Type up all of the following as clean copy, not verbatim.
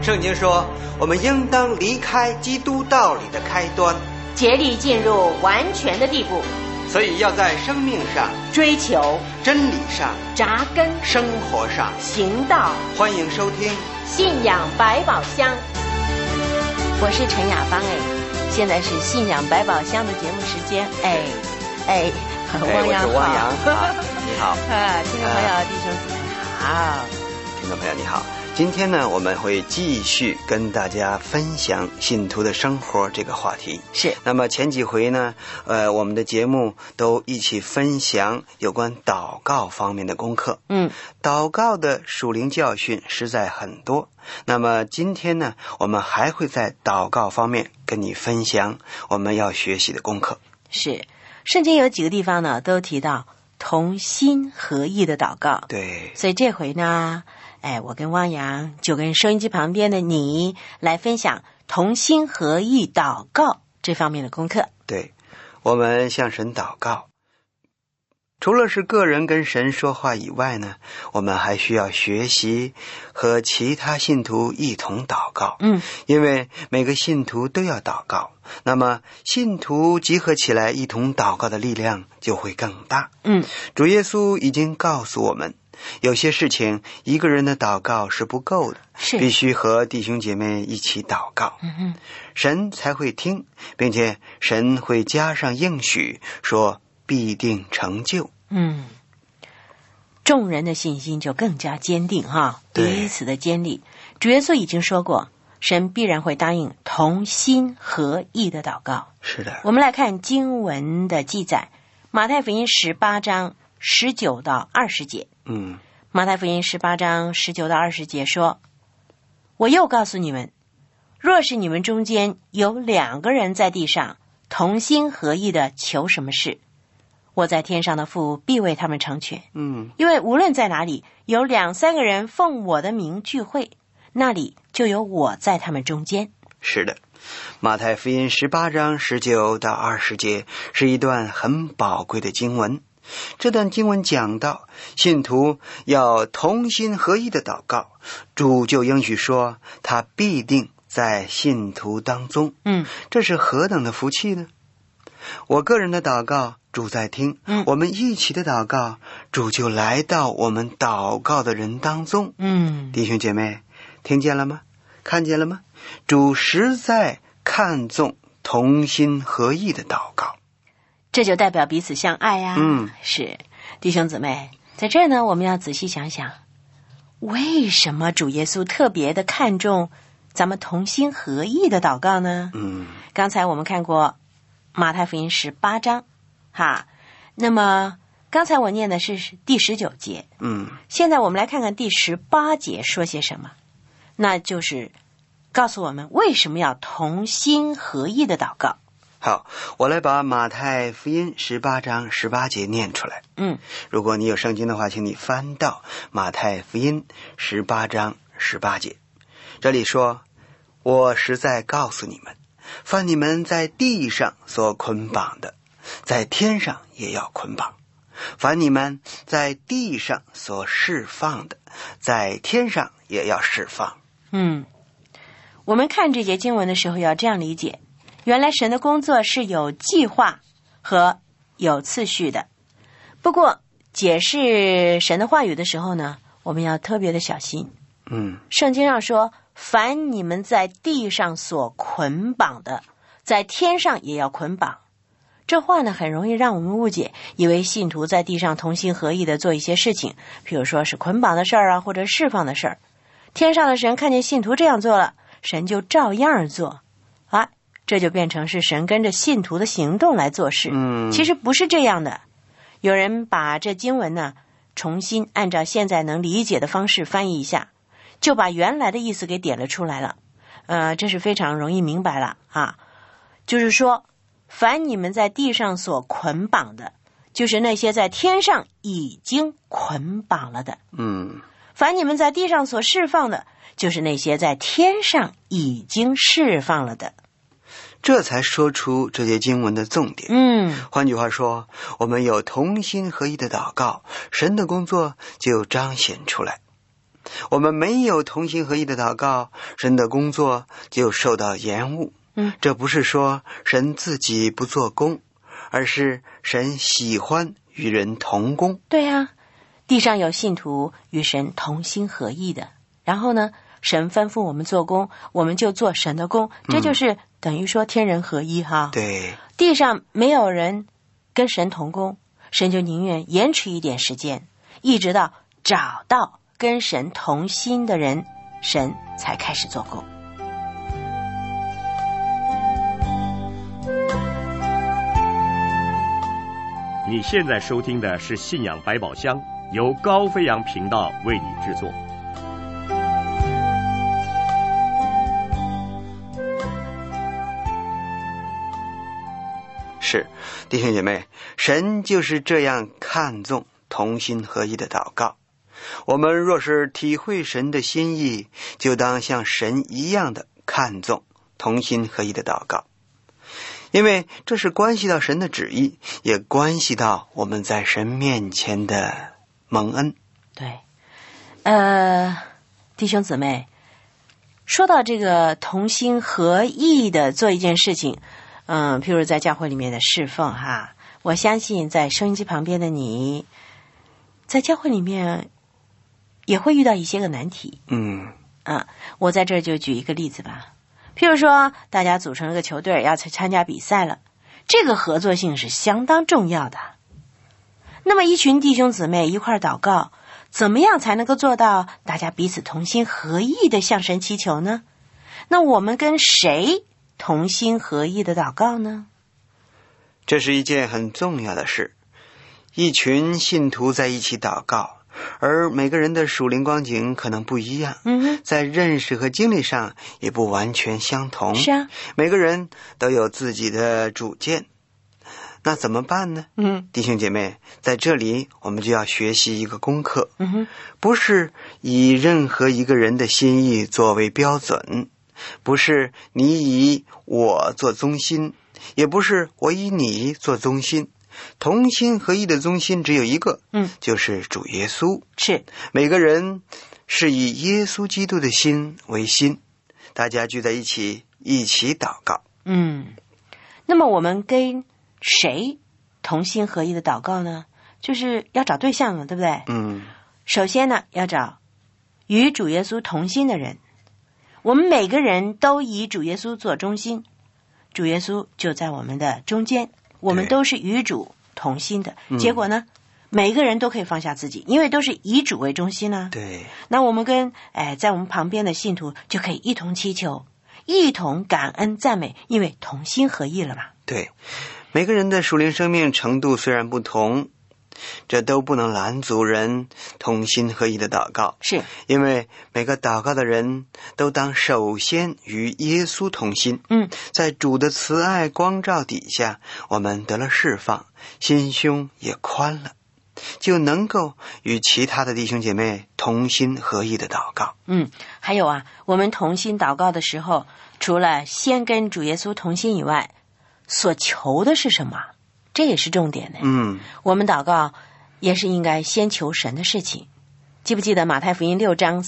圣经说，我们应当离开基督道理的开端， 竭力进入完全的地步， 所以要在生命上追求真理上扎根生活上行道。欢迎收听信仰百宝箱，我是陈雅芳。现在是信仰百宝箱的节目时间。 汪洋好，你好听众朋友弟兄姊妹好， 听众朋友你好。今天呢，我们会继续跟大家分享信徒的生活这个话题。 是。 那么前几回呢，我们的节目都一起分享有关祷告方面的功课。祷告的属灵教训实在很多。那么今天呢，我们还会在祷告方面跟你分享我们要学习的功课。 是。圣经有几个地方呢，都提到同心合意的祷告。 对。 所以这回呢，我跟汪洋就跟收音机旁边的你来分享同心合意祷告这方面的功课。 对，我们向神祷告，除了是个人跟神说话以外呢，我们还需要学习和其他信徒一同祷告。因为每个信徒都要祷告，那么信徒集合起来一同祷告的力量就会更大。主耶稣已经告诉我们，有些事情一个人的祷告是不够的，必须和弟兄姐妹一起祷告，神才会听，并且神会加上应许，说必定成就。 众人的信心就更加坚定彼此的坚立。主耶稣已经说过，神必然会答应同心合意的祷告。 是的。我们来看经文的记载，马太福音18章19到20节。马太福音18章19到20节说，我又告诉你们，若是你们中间有2个人在地上同心合意的求什么事，我在天上的父必为他们成全。因为无论在哪里有2、3个人奉我的名聚会，那里就有我在他们中间。 是的，马太福音18章19到20节是一段很宝贵的经文。这段经文讲到信徒要同心合意的祷告，主就应许说他必定在信徒当中。这是何等的福气呢？我个人的祷告主在听，我们一起的祷告主就来到我们祷告的人当中。弟兄姐妹，听见了吗？看见了吗？主实在看重同心合意的祷告， 这就代表彼此相爱啊。是。弟兄姊妹，在这儿呢，我们要仔细想想，为什么主耶稣特别的看重咱们同心合意的祷告呢？刚才我们看过马太福音18章那么刚才我念的是第19节。现在我们来看看第18节说些什么，那就是告诉我们为什么要同心合意的祷告。 好，我来把马太福音18章18节念出来。如果你有圣经的话，请你翻到马太福音18章18节。这里说，我实在告诉你们，凡你们在地上所捆绑的，在天上也要捆绑；凡你们在地上所释放的，在天上也要释放。 我们看这节经文的时候要这样理解，原来神的工作是有计划和有次序的。不过解释神的话语的时候呢，我们要特别的小心。圣经上说，凡你们在地上所捆绑的，在天上也要捆绑。这话呢，很容易让我们误解，以为信徒在地上同心合意的做一些事情，譬如说是捆绑的事儿或者释放的事儿。天上的神看见信徒这样做了，神就照样做。这就变成是神跟着信徒的行动来做事。其实不是这样的。有人把这经文呢，重新按照现在能理解的方式翻译一下，就把原来的意思给点了出来了。这是非常容易明白了就是说，凡你们在地上所捆绑的，就是那些在天上已经捆绑了的。凡你们在地上所释放的，就是那些在天上已经释放了的。 这才说出这节经文的重点。换句话说，我们有同心合一的祷告，神的工作就彰显出来。 我们没有同心合意的祷告，神的工作就受到延误。这不是说神自己不做工，而是神喜欢与人同工。 对啊，地上有信徒与神同心合意的，然后呢，神吩咐我们做工，我们就做神的工，这就是等于说天人合一哈。 对， 地上没有人跟神同工，神就宁愿延迟一点时间，一直到找到跟神同心的人，神才开始做工。 你现在收听的是信仰百宝箱，由高飞扬频道为你制作。 是，弟兄姐妹，神就是这样看重同心合一的祷告。我们若是体会神的心意，就当像神一样的看重同心合一的祷告，因为这是关系到神的旨意，也关系到我们在神面前的蒙恩。 对，弟兄姊妹，说到这个同心合意的做一件事情，譬如在教会里面的侍奉哈，我相信在收音机旁边的你，在教会里面也会遇到一些个难题。我在这儿就举一个例子吧。譬如说，大家组成了个球队要去参加比赛了，这个合作性是相当重要的。那么一群弟兄姊妹一块祷告，怎么样才能够做到大家彼此同心合意的向神祈求呢？那我们跟谁同心合意的祷告呢？ 这是一件很重要的事。一群信徒在一起祷告，而每个人的属灵光景可能不一样，在认识和经历上也不完全相同。 是啊， 每个人都有自己的主见，那怎么办呢？弟兄姐妹，在这里我们就要学习一个功课，不是以任何一个人的心意作为标准，不是你以我做中心，也不是我以你做中心。同心合意的中心只有一个，就是主耶稣。 是， 每个人是以耶稣基督的心为心，大家聚在一起祷告。 那么我们跟谁同心合意的祷告呢？就是要找对象了，对不对？首先呢，要找与主耶稣同心的人。我们每个人都以主耶稣做中心，主耶稣就在我们的中间，我们都是与主同心的。结果呢，每个人都可以放下自己，因为都是以主为中心啊。 对。 那我们跟在我们旁边的信徒就可以一同祈求，一同感恩赞美，因为同心合意了嘛。 对，每个人的属灵生命程度虽然不同，这都不能拦阻人同心合意的祷告。 是， 因为每个祷告的人都当首先与耶稣同心。在主的慈爱光照底下，我们得了释放，心胸也宽了，就能够与其他的弟兄姐妹同心合意的祷告。 还有啊，我们同心祷告的时候，除了先跟主耶稣同心以外，所求的是什么？这也是重点的。我们祷告也是应该先求神的事情。记不记得马太福音6章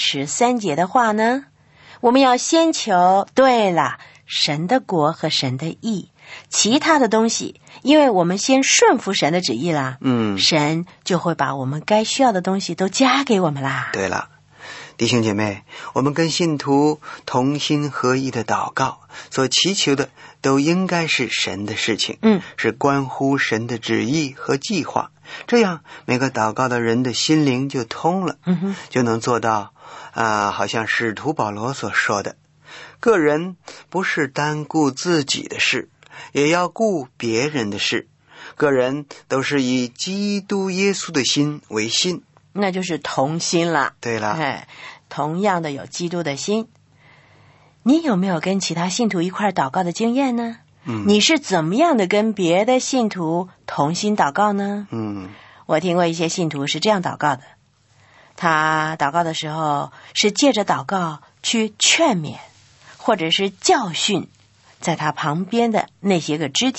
33节的话呢？我们要先求，对了，神的国和神的义，其他的东西，因为我们先顺服神的旨意啦，神就会把我们该需要的东西都加给我们啦。 对了，弟兄姐妹，我们跟信徒同心合意的祷告，所祈求的都应该是神的事情，是关乎神的旨意和计划。这样每个祷告的人的心灵就通了，就能做到好像使徒保罗所说的，个人不是单顾自己的事，也要顾别人的事，个人都是以基督耶稣的心为心， 那就是同心了。 对了， 同样的有基督的心。你有没有跟其他信徒一块祷告的经验呢？你是怎么样的跟别的信徒同心祷告呢？我听过一些信徒是这样祷告的，他祷告的时候是借着祷告去劝勉或者是教训在他旁边的那些个肢体。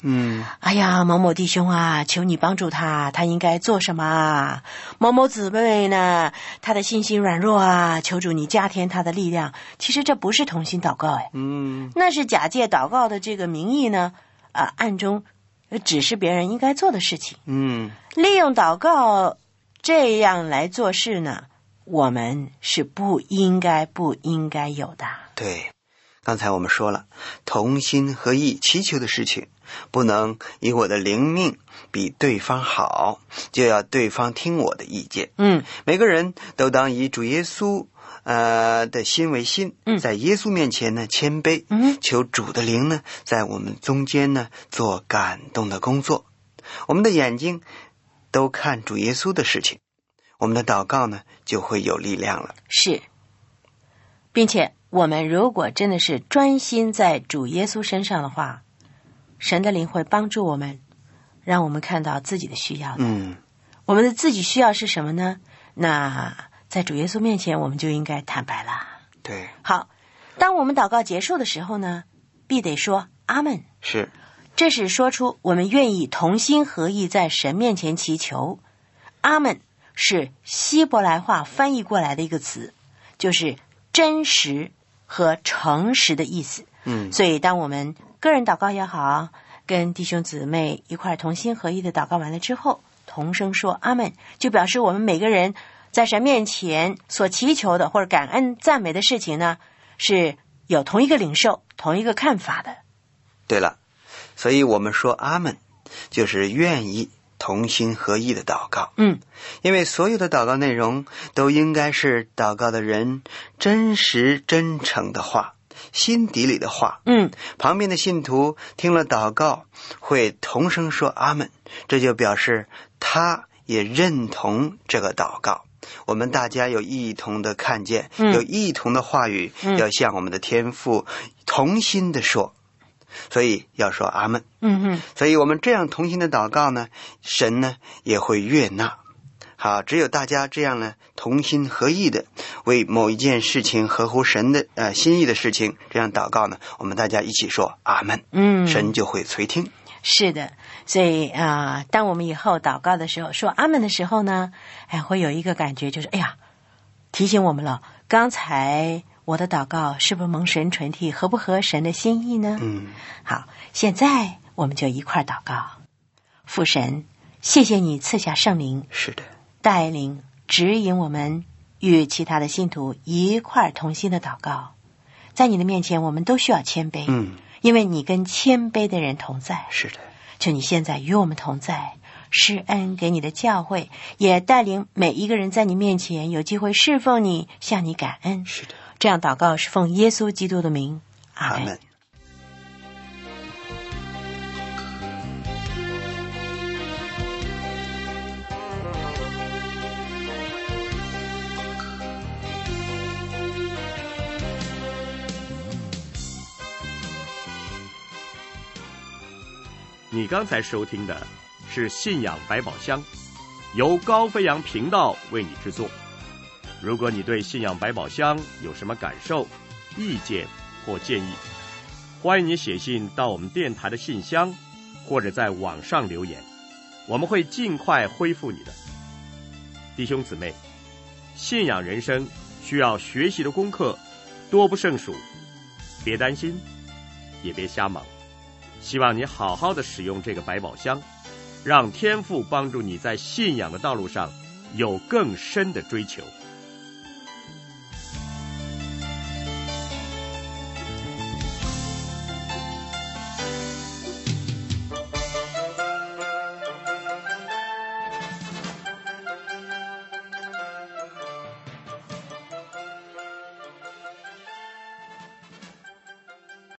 哎呀，某某弟兄啊，求你帮助他，他应该做什么啊？某某姊妹呢，他的信心软弱啊，求主你加添他的力量。其实这不是同心祷告，那是假借祷告的这个名义呢，暗中指示别人应该做的事情。利用祷告这样来做事呢，我们是不应该有的。 对，刚才我们说了，同心合意祈求的事情，不能以我的灵命比对方好，就要对方听我的意见。每个人都当以主耶稣的心为心，在耶稣面前呢谦卑，求主的灵呢在我们中间呢做感动的工作。我们的眼睛都看主耶稣的事情，我们的祷告呢就会有力量了。 是，并且我们如果真的是专心在主耶稣身上的话，神的灵会帮助我们，让我们看到自己的需要的。我们的自己需要是什么呢？那在主耶稣面前我们就应该坦白了。 对， 好，当我们祷告结束的时候呢，必得说阿们。 是， 这是说出我们愿意同心合意在神面前祈求。阿们是希伯来话翻译过来的一个词，就是真实和诚实的意思。所以当我们个人祷告也好，跟弟兄姊妹一块同心合意的祷告完了之后，同声说阿们，就表示我们每个人在神面前所祈求的或者感恩赞美的事情呢，是有同一个领受，同一个看法的。 对了，所以我们说阿们，就是愿意同心合意的祷告。因为所有的祷告内容都应该是祷告的人真实真诚的话，心底里的话。旁边的信徒听了祷告会同声说阿们，这就表示他也认同这个祷告。我们大家有一同的看见，有一同的话语，要向我们的天父同心的说，所以要说阿们。所以我们这样同心的祷告呢，神呢也会悦纳。好，只有大家这样呢同心合意的为某一件事情合乎神的心意的事情这样祷告呢，我们大家一起说阿们，神就会垂听。 是的，所以当我们以后祷告的时候说阿们的时候呢，会有一个感觉，就是提醒我们了，刚才我的祷告是不是蒙神垂听，合不合神的心意呢？好，现在我们就一块祷告。父神，谢谢你赐下圣灵， 是的， 带领指引我们与其他的信徒一块同心的祷告。在你的面前我们都需要谦卑，因为你跟谦卑的人同在。 是的， 求你现在与我们同在，施恩给你的教会，也带领每一个人在你面前有机会侍奉你，向你感恩。 是的， 这样祷告是奉耶稣基督的名，阿们。 你刚才收听的是信仰百宝箱，由高飞扬频道为你制作。如果你对信仰百宝箱有什么感受、意见或建议，欢迎你写信到我们电台的信箱，或者在网上留言，我们会尽快恢复你的。弟兄姊妹，信仰人生需要学习的功课多不胜数，别担心，也别瞎忙。希望你好好的使用这个百宝箱，让天父帮助你在信仰的道路上有更深的追求。